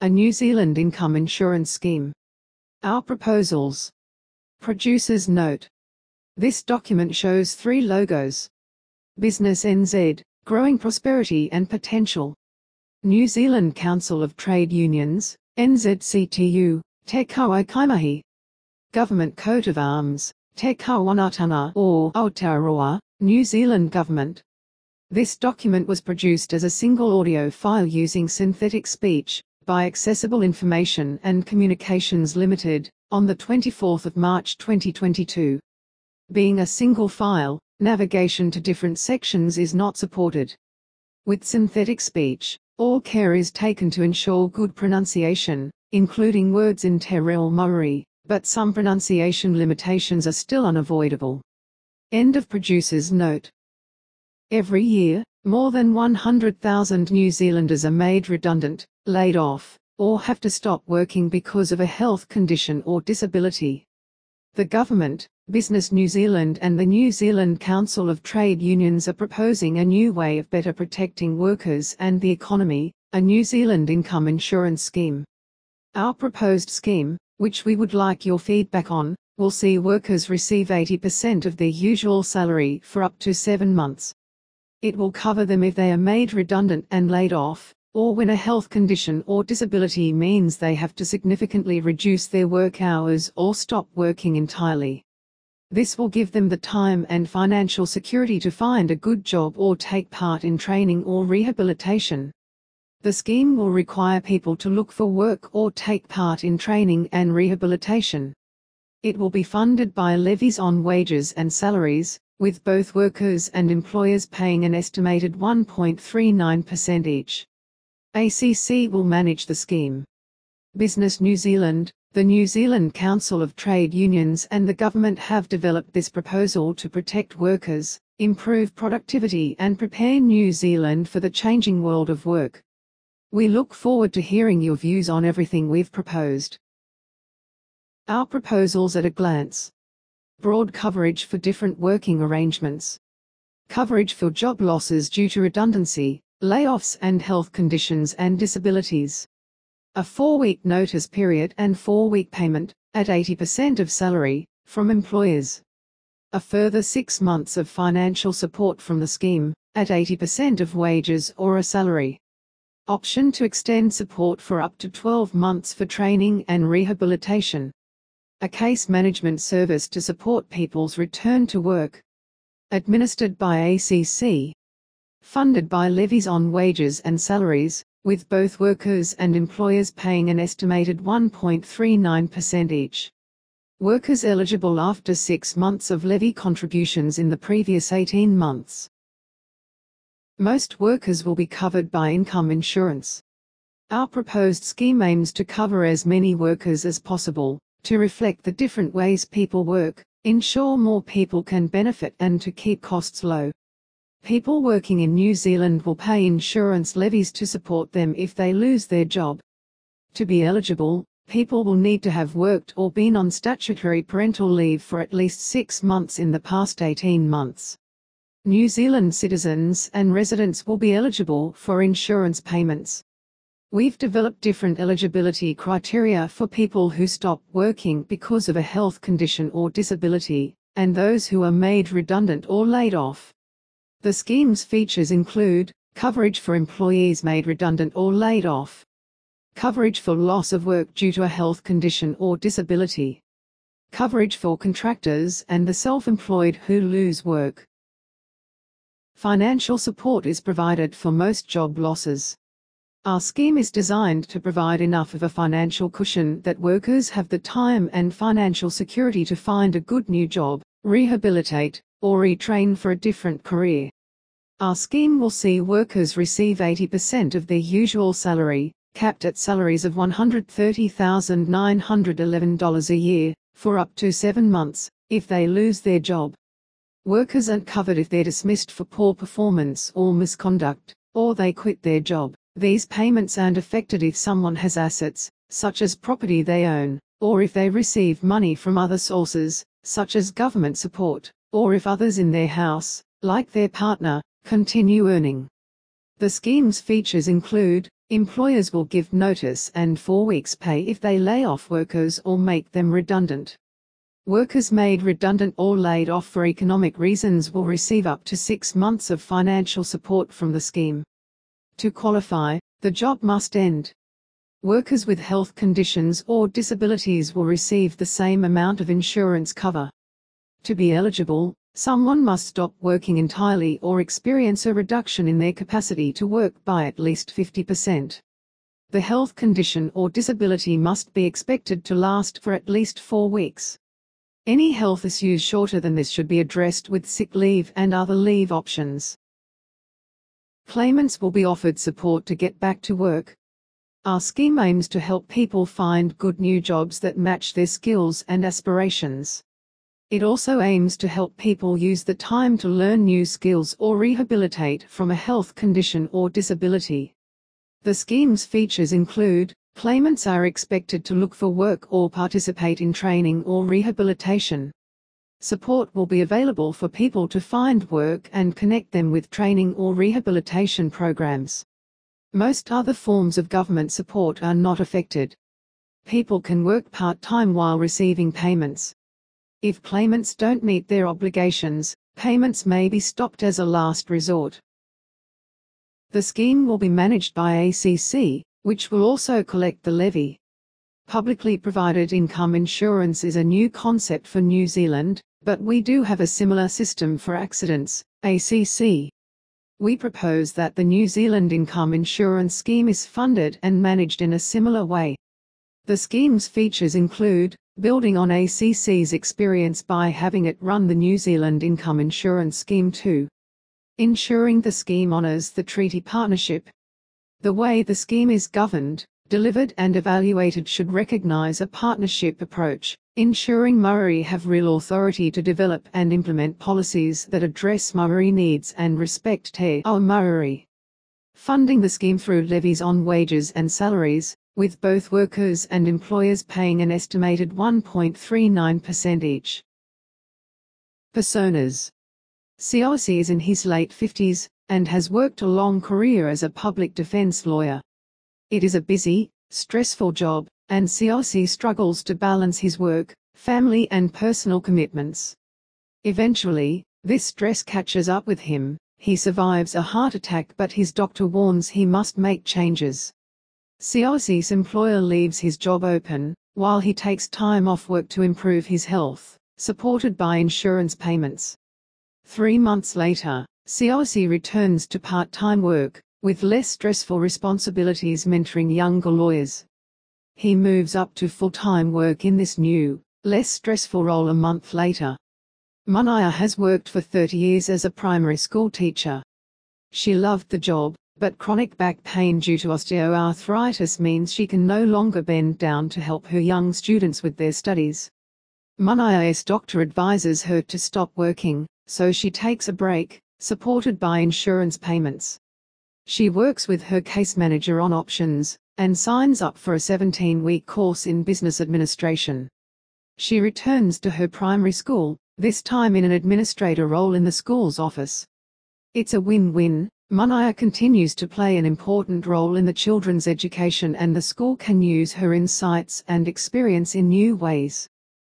a New Zealand income insurance scheme. Our proposals. Producer's note. This document shows 3 logos. Business NZ, growing prosperity and potential. New Zealand Council of Trade Unions, NZCTU, Te Kaimahi. Government coat of arms, Te Kawanatanga or Aotearoa, New Zealand Government. This document was produced as a single audio file using synthetic speech by Accessible Information and Communications Limited on the 24th of March 2022. Being a single file, navigation to different sections is not supported. With synthetic speech, all care is taken to ensure good pronunciation, including words in Te Reo Maori, but some pronunciation limitations are still unavoidable. End of producer's note. Every year, more than 100,000 New Zealanders are made redundant, laid off, or have to stop working because of a health condition or disability. The government, Business New Zealand and the New Zealand Council of Trade Unions are proposing a new way of better protecting workers and the economy, a New Zealand income insurance scheme. Our proposed scheme, which we would like your feedback on, will see workers receive 80% of their usual salary for up to 7 months. It will cover them if they are made redundant and laid off, or when a health condition or disability means they have to significantly reduce their work hours or stop working entirely. This will give them the time and financial security to find a good job or take part in training or rehabilitation. The scheme will require people to look for work or take part in training and rehabilitation. It will be funded by levies on wages and salaries, with both workers and employers paying an estimated 1.39% each. ACC will manage the scheme. Business New Zealand, the New Zealand Council of Trade Unions and the government have developed this proposal to protect workers, improve productivity and prepare New Zealand for the changing world of work. We look forward to hearing your views on everything we've proposed. Our proposals at a glance. Broad coverage for different working arrangements. Coverage for job losses due to redundancy, layoffs and health conditions and disabilities. A 4-week notice period and 4-week payment, at 80% of salary, from employers. A further 6 months of financial support from the scheme, at 80% of wages or a salary. Option to extend support for up to 12 months for training and rehabilitation. A case management service to support people's return to work. Administered by ACC. Funded by levies on wages and salaries, with both workers and employers paying an estimated 1.39% each. Workers eligible after 6 months of levy contributions in the previous 18 months. Most workers will be covered by income insurance. Our proposed scheme aims to cover as many workers as possible, to reflect the different ways people work, ensure more people can benefit and to keep costs low. People working in New Zealand will pay insurance levies to support them if they lose their job. To be eligible, people will need to have worked or been on statutory parental leave for at least 6 months in the past 18 months. New Zealand citizens and residents will be eligible for insurance payments. We've developed different eligibility criteria for people who stop working because of a health condition or disability, and those who are made redundant or laid off. The scheme's features include coverage for employees made redundant or laid off, coverage for loss of work due to a health condition or disability, coverage for contractors and the self-employed who lose work. Financial support is provided for most job losses. Our scheme is designed to provide enough of a financial cushion that workers have the time and financial security to find a good new job, rehabilitate, or retrain for a different career. Our scheme will see workers receive 80% of their usual salary, capped at salaries of $130,911 a year, for up to 7 months, if they lose their job. Workers aren't covered if they're dismissed for poor performance or misconduct, or they quit their job. These payments aren't affected if someone has assets, such as property they own, or if they receive money from other sources, such as government support, or if others in their house, like their partner, continue earning. The scheme's features include Employers will give notice and 4 weeks' pay if they lay off workers or make them redundant. Workers made redundant or laid off for economic reasons will receive up to 6 months of financial support from the scheme. To qualify, the job must end. Workers with health conditions or disabilities will receive the same amount of insurance cover. To be eligible, someone must stop working entirely or experience a reduction in their capacity to work by at least 50%. The health condition or disability must be expected to last for at least 4 weeks. Any health issues shorter than this should be addressed with sick leave and other leave options. Claimants will be offered support to get back to work. Our scheme aims to help people find good new jobs that match their skills and aspirations. It also aims to help people use the time to learn new skills or rehabilitate from a health condition or disability. The scheme's features include: claimants are expected to look for work or participate in training or rehabilitation. Support will be available for people to find work and connect them with training or rehabilitation programs. Most other forms of government support are not affected. People can work part-time while receiving payments. If claimants don't meet their obligations, payments may be stopped as a last resort. The scheme will be managed by ACC, which will also collect the levy. Publicly provided income insurance is a new concept for New Zealand, but we do have a similar system for accidents, ACC. We propose that the New Zealand income insurance scheme is funded and managed in a similar way. The scheme's features include building on ACC's experience by having it run the New Zealand income insurance scheme too. Ensuring the scheme honours the treaty partnership. The way the scheme is governed, delivered and evaluated should recognise a partnership approach, ensuring Māori have real authority to develop and implement policies that address Māori needs and respect Te Ao Māori. Funding the scheme through levies on wages and salaries, with both workers and employers paying an estimated 1.39% each. Personas. Siosi is in his late 50s, and has worked a long career as a public defense lawyer. It is a busy, stressful job, and Siosi struggles to balance his work, family and personal commitments. Eventually, this stress catches up with him. He survives a heart attack, but his doctor warns he must make changes. Siosi's employer leaves his job open, while he takes time off work to improve his health, supported by insurance payments. 3 months later, Siosi returns to part-time work, with less stressful responsibilities mentoring younger lawyers. He moves up to full-time work in this new, less stressful role a month later. Manaia has worked for 30 years as a primary school teacher. She loved the job, but chronic back pain due to osteoarthritis means she can no longer bend down to help her young students with their studies. Manaia's doctor advises her to stop working, so she takes a break, supported by insurance payments. She works with her case manager on options, and signs up for a 17-week course in business administration. She returns to her primary school, this time in an administrator role in the school's office. It's a win-win. Manaia continues to play an important role in the children's education, and the school can use her insights and experience in new ways.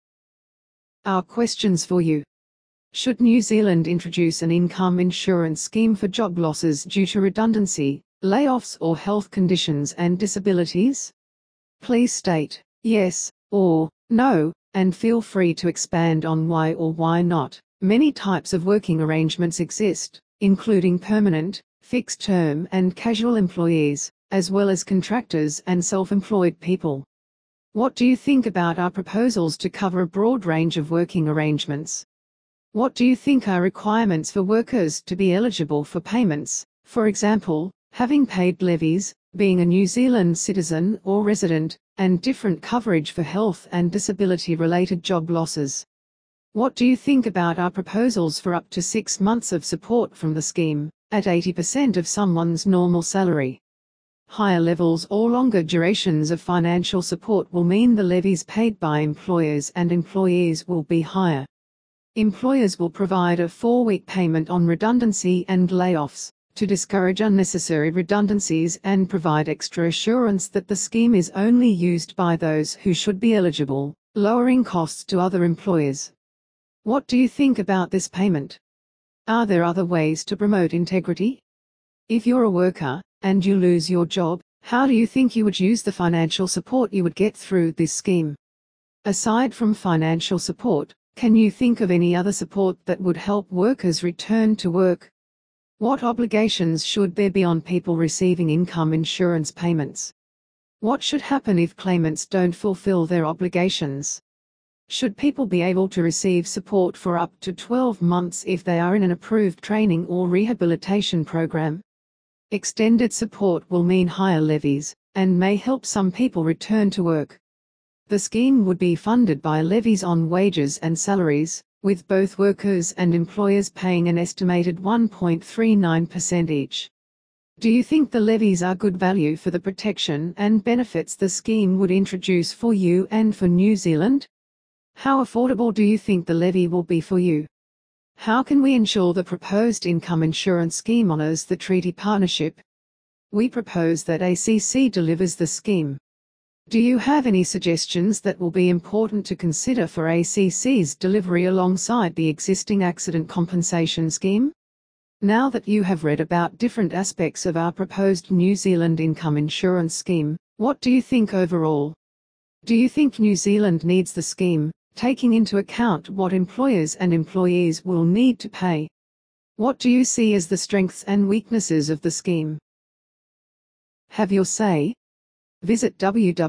Our questions for you. Should New Zealand introduce an income insurance scheme for job losses due to redundancy, layoffs or health conditions and disabilities? Please state yes or no, and feel free to expand on why or why not. Many types of working arrangements exist, including permanent, fixed-term and casual employees, as well as contractors and self-employed people. What do you think about our proposals to cover a broad range of working arrangements? What do you think are requirements for workers to be eligible for payments, for example, having paid levies, being a New Zealand citizen or resident, and different coverage for health and disability-related job losses? What do you think about our proposals for up to 6 months of support from the scheme, at 80% of someone's normal salary? Higher levels or longer durations of financial support will mean the levies paid by employers and employees will be higher. Employers will provide a 4-week payment on redundancy and layoffs, to discourage unnecessary redundancies and provide extra assurance that the scheme is only used by those who should be eligible, lowering costs to other employers. What do you think about this payment? Are there other ways to promote integrity? If you're a worker, and you lose your job, how do you think you would use the financial support you would get through this scheme? Aside from financial support, can you think of any other support that would help workers return to work? What obligations should there be on people receiving income insurance payments? What should happen if claimants don't fulfill their obligations? Should people be able to receive support for up to 12 months if they are in an approved training or rehabilitation program? Extended support will mean higher levies, and may help some people return to work. The scheme would be funded by levies on wages and salaries, with both workers and employers paying an estimated 1.39% each. Do you think the levies are good value for the protection and benefits the scheme would introduce for you and for New Zealand? How affordable do you think the levy will be for you? How can we ensure the proposed income insurance scheme honours the treaty partnership? We propose that ACC delivers the scheme. Do you have any suggestions that will be important to consider for ACC's delivery alongside the existing accident compensation scheme? Now that you have read about different aspects of our proposed New Zealand income insurance scheme, what do you think overall? Do you think New Zealand needs the scheme, taking into account what employers and employees will need to pay? What do you see as the strengths and weaknesses of the scheme? Have your say. Visit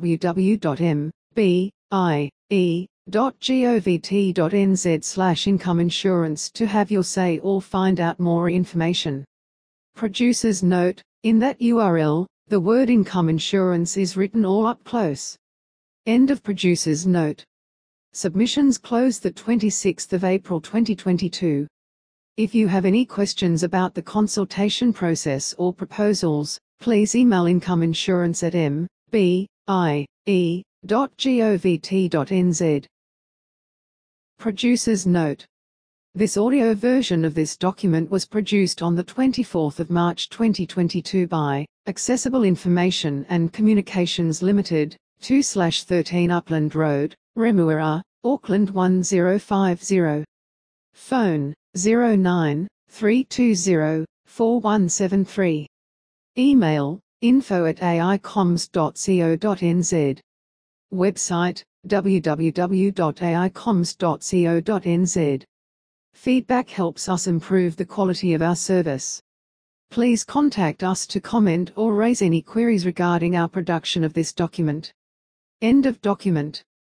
www.mbie.govt.nz/income insurance to have your say or find out more information. Producer's note: in that URL, the word income insurance is written all up close. End of producer's note. Submissions close the 26th of April 2022. If you have any questions about the consultation process or proposals, please email incomeinsurance@mbie.govt.nz. Producer's note: this audio version of this document was produced on the 24th of March 2022 by Accessible Information and Communications Limited, 2/13 Upland Road, Remuera, Auckland 1050. Phone 09 320 4173. Email info@aicoms.co.nz. Website www.aicoms.co.nz. Feedback helps us improve the quality of our service. Please contact us to comment or raise any queries regarding our production of this document. End of document.